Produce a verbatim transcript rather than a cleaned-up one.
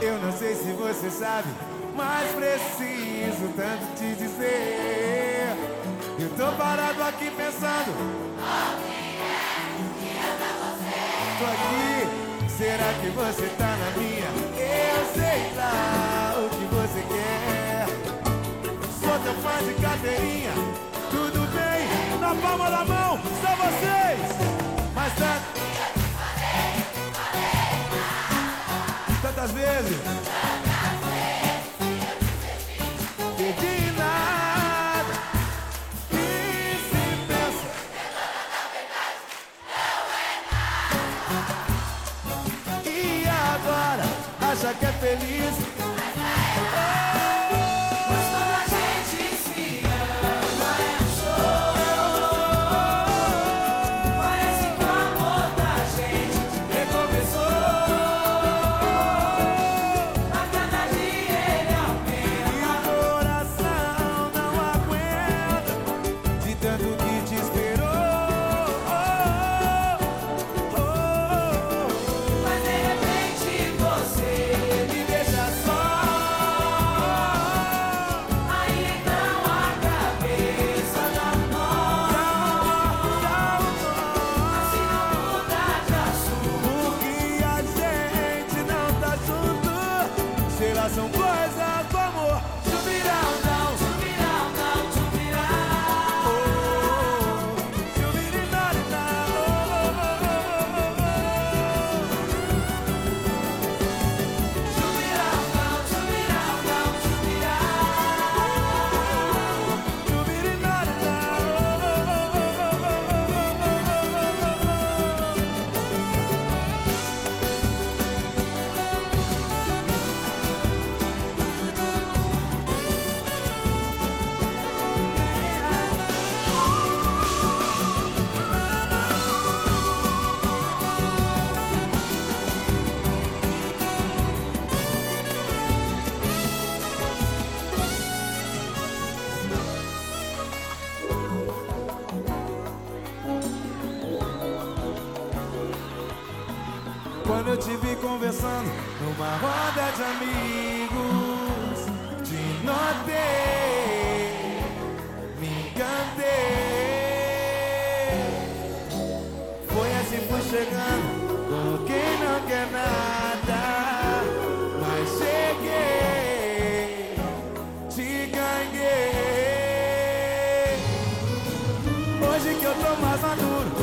Eu não sei se você sabe, mas preciso tanto te dizer. Eu tô parado aqui pensando, o que é que anda você? tô aqui, será que você tá na minha? Eu sei lá o que você quer. Sou teu fã de carteirinha, tudo bem, na palma da mão, só vocês. Mas tanto, tantas vezes, pedi nada. E se pensa, e agora acha que é feliz? Mas quando a gente se ama é um show. Parece que o amor da gente recomeçou. A cada dia ele aumenta. E o coração não aguenta de tanto que te esperou. Mas de repente você me deixa só. Aí então a cabeça dá um nó. Assim não muda de assunto. Porque a gente não tá junto. Será são coisas do amor. Subirão, não. Subirá ou não subirá? Subirá, Subirá ou não subirá ou não subirá? Quando eu te vi conversando numa roda de amigos, te notei, me encantei. Foi assim, fui chegando, como quem não quer nada, mas cheguei, te ganhei. Hoje que eu tô mais maduro,